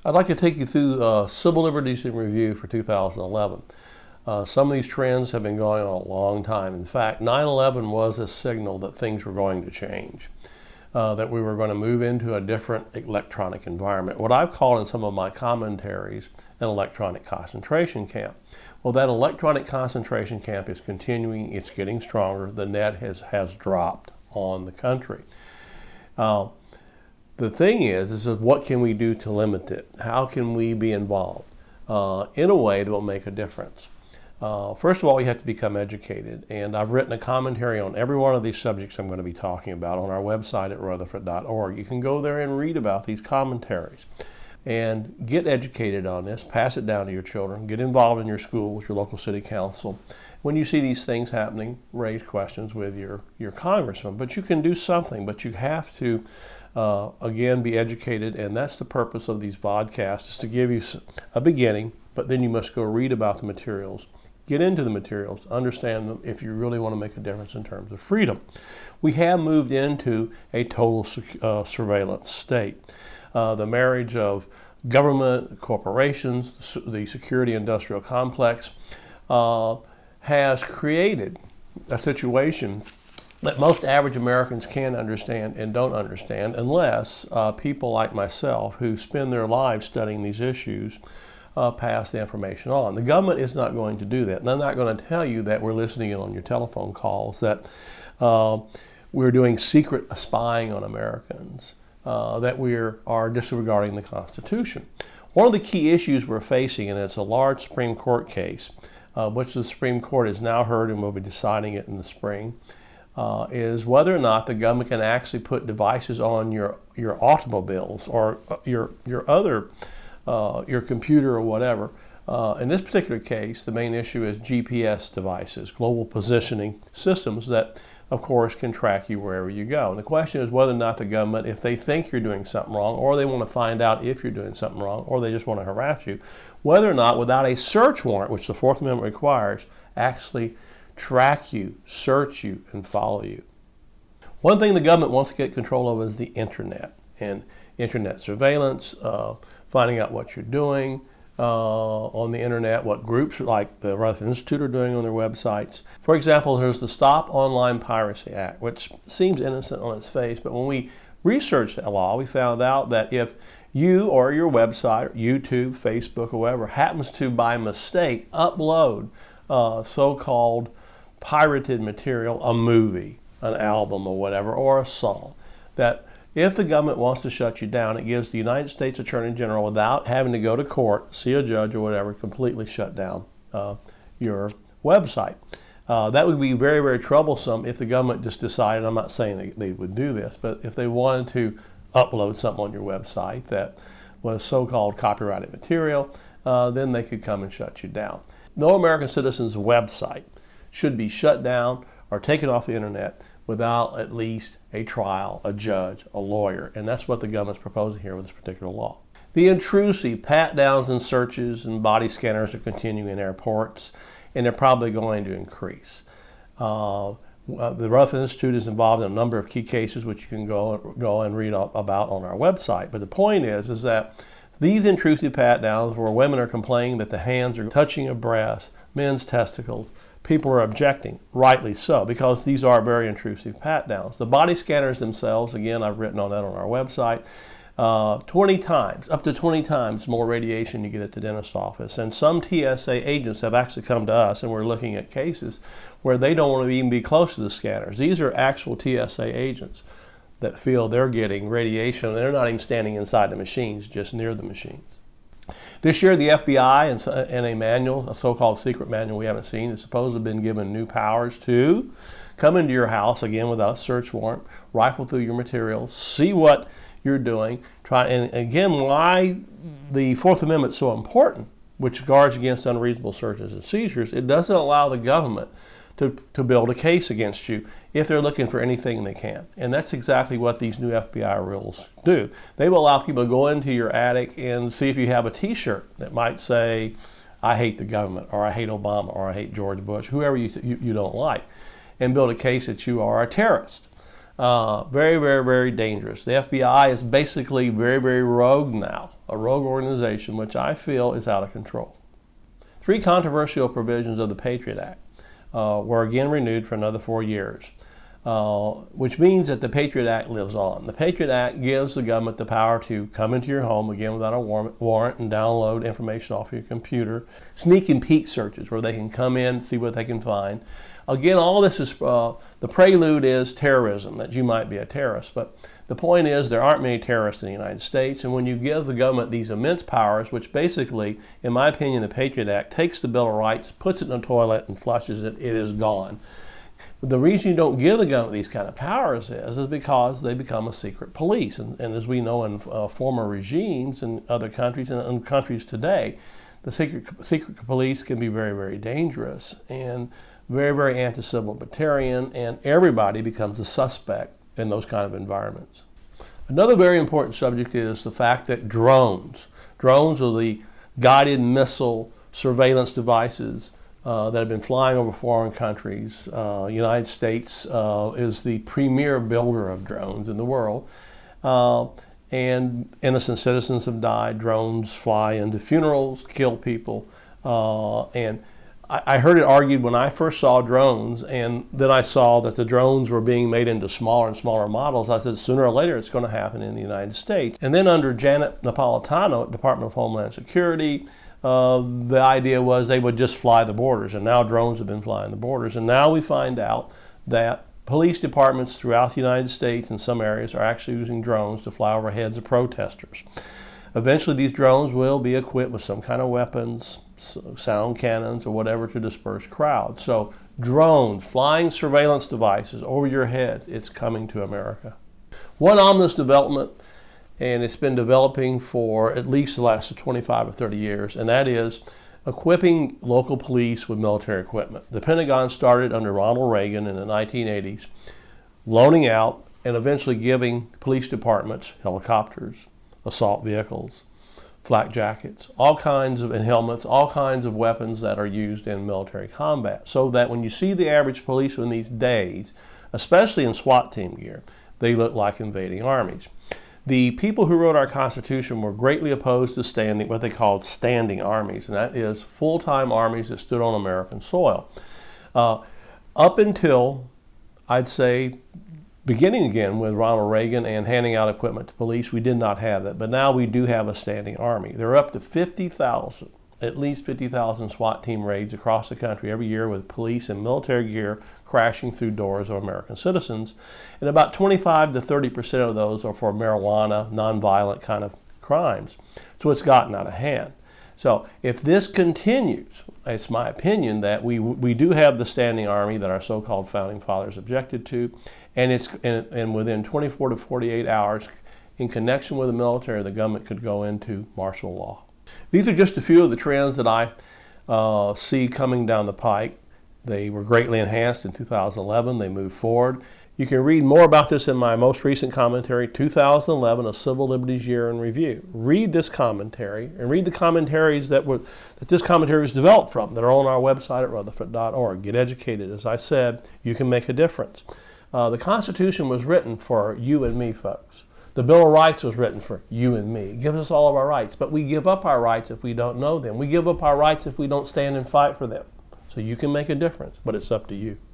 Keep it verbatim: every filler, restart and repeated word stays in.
I'd like to take you through uh, Civil Liberties in Review for two thousand eleven. Uh, some of these trends have been going on a long time. In fact, nine eleven was a signal that things were going to change, uh, that we were going to move into a different electronic environment, what I've called in some of my commentaries an electronic concentration camp. Well, that electronic concentration camp is continuing, it's getting stronger, the net has, has dropped on the country. Uh, The thing is, is what can we do to limit it? How can we be involved uh, in a way that will make a difference? Uh, first of all, you have to become educated, and I've written a commentary on every one of these subjects I'm going to be talking about on our website at rutherford dot org. You can go there and read about these commentaries and get educated on this, pass it down to your children, get involved in your schools, your local city council. When you see these things happening, raise questions with your, your congressman. But you can do something, but you have to Uh, again, be educated, and that's the purpose of these vodcasts, is to give you a beginning, but then you must go read about the materials, get into the materials, understand them if you really want to make a difference in terms of freedom. We have moved into a total uh, surveillance state. Uh, the marriage of government, corporations, the security industrial complex uh, has created a situation that most average Americans can understand and don't understand unless uh, people like myself who spend their lives studying these issues uh, pass the information on. The government is not going to do that. And they're not going to tell you that we're listening in on your telephone calls, that uh, we're doing secret spying on Americans, uh, that we are disregarding the Constitution. One of the key issues we're facing, and it's a large Supreme Court case, uh, which the Supreme Court has now heard and will be deciding it in the spring, Uh, is whether or not the government can actually put devices on your your automobiles or your your other uh, your computer or whatever. Uh, in this particular case, the main issue is G P S devices, global positioning systems that, of course, can track you wherever you go. And the question is whether or not the government, if they think you're doing something wrong, or they want to find out if you're doing something wrong, or they just want to harass you, whether or not, without a search warrant, which the Fourth Amendment requires, actually track you, search you, and follow you. One thing the government wants to get control of is the internet, and internet surveillance, uh, finding out what you're doing uh, on the internet, what groups like the Rutherford Institute are doing on their websites. For example, there's the Stop Online Piracy Act, which seems innocent on its face, but when we researched that law, we found out that if you or your website, YouTube, Facebook, or whatever, happens to, by mistake, upload uh, so-called pirated material, a movie, an album or whatever, or a song, that if the government wants to shut you down, it gives the United States Attorney General, without having to go to court, see a judge or whatever, completely shut down uh, your website. Uh, that would be very, very troublesome if the government just decided, I'm not saying they, they would do this, but if they wanted to upload something on your website that was so-called copyrighted material, uh, then they could come and shut you down. No American citizen's website should be shut down or taken off the internet without at least a trial, a judge, a lawyer, and that's what the government's proposing here with this particular law. The intrusive pat-downs and searches and body scanners are continuing in airports, and they're probably going to increase. Uh, uh, the Rutherford Institute is involved in a number of key cases which you can go, go and read about on our website, but the point is, is that these intrusive pat-downs where women are complaining that the hands are touching a breast, men's testicles, people are objecting, rightly so, because these are very intrusive pat-downs. The body scanners themselves, again, I've written on that on our website, uh, twenty times, up to twenty times more radiation you get at the dentist's office. And some T S A agents have actually come to us, and we're looking at cases where they don't want to even be close to the scanners. These are actual T S A agents that feel they're getting radiation, and they're not even standing inside the machines, just near the machines. This year, the F B I and, and a manual, a so-called secret manual we haven't seen, is supposed to have been given new powers to come into your house, again without a search warrant, rifle through your materials, see what you're doing. Try, and again, why the Fourth Amendment is so important, which guards against unreasonable searches and seizures, it doesn't allow the government to, to build a case against you if they're looking for anything they can. And that's exactly what these new F B I rules do. They will allow people to go into your attic and see if you have a t-shirt that might say, I hate the government, or I hate Obama, or I hate George Bush, whoever you, you, you don't like, and build a case that you are a terrorist. Uh, very, very, very dangerous. The F B I is basically very, very rogue now, a rogue organization which I feel is out of control. Three controversial provisions of the Patriot Act uh, were again renewed for another four years, uh, which means that the Patriot Act lives on. The Patriot Act gives the government the power to come into your home, again without a warrant, and download information off your computer. Sneak and peek searches where they can come in, see what they can find. Again, all this is, uh, the prelude is terrorism, that you might be a terrorist. But the point is there aren't many terrorists in the United States. And when you give the government these immense powers, which basically, in my opinion, the Patriot Act takes the Bill of Rights, puts it in the toilet and flushes it, it is gone. The reason you don't give the government these kind of powers is, is because they become a secret police. And, and as we know in uh, former regimes in other countries and in countries today, the secret, secret police can be very, very dangerous and very, very anti-civilitarian, and everybody becomes a suspect in those kind of environments. Another very important subject is the fact that drones, drones are the guided missile surveillance devices uh, that have been flying over foreign countries. Uh, United States uh, is the premier builder of drones in the world. Uh, and innocent citizens have died. Drones fly into funerals, kill people, uh, and I heard it argued when I first saw drones, and then I saw that the drones were being made into smaller and smaller models. I said, sooner or later it's going to happen in the United States. And then under Janet Napolitano at Department of Homeland Security, uh, the idea was they would just fly the borders, and now drones have been flying the borders. And now we find out that police departments throughout the United States in some areas are actually using drones to fly over heads of protesters. Eventually these drones will be equipped with some kind of weapons, sound cannons or whatever, to disperse crowds. So drones, flying surveillance devices over your head, it's coming to America. One ominous development, and it's been developing for at least the last twenty-five or thirty years, and that is equipping local police with military equipment. The Pentagon started under Ronald Reagan in the nineteen eighties, loaning out and eventually giving police departments helicopters, assault vehicles, flak jackets, all kinds of, and helmets, all kinds of weapons that are used in military combat. So that when you see the average policeman these days, especially in SWAT team gear, they look like invading armies. The people who wrote our Constitution were greatly opposed to standing, what they called standing armies, and that is full-time armies that stood on American soil. Uh, up until, I'd say, beginning again with Ronald Reagan and handing out equipment to police, we did not have that. But now we do have a standing army. There are up to fifty thousand, at least fifty thousand SWAT team raids across the country every year with police and military gear crashing through doors of American citizens. And about twenty-five to thirty percent of those are for marijuana, nonviolent kind of crimes. So it's gotten out of hand. So if this continues, it's my opinion that we we do have the standing army that our so-called founding fathers objected to, and it's and, and within twenty-four to forty-eight hours, in connection with the military, the government could go into martial law. These are just a few of the trends that I uh, see coming down the pike. They were greatly enhanced in two thousand eleven. They moved forward. You can read more about this in my most recent commentary, two thousand eleven, A Civil Liberties Year in Review. Read this commentary and read the commentaries that were that this commentary was developed from that are on our website at rutherford dot org. Get educated. As I said, you can make a difference. Uh, the Constitution was written for you and me, folks. The Bill of Rights was written for you and me. It gives us all of our rights, but we give up our rights if we don't know them. We give up our rights if we don't stand and fight for them. So you can make a difference, but it's up to you.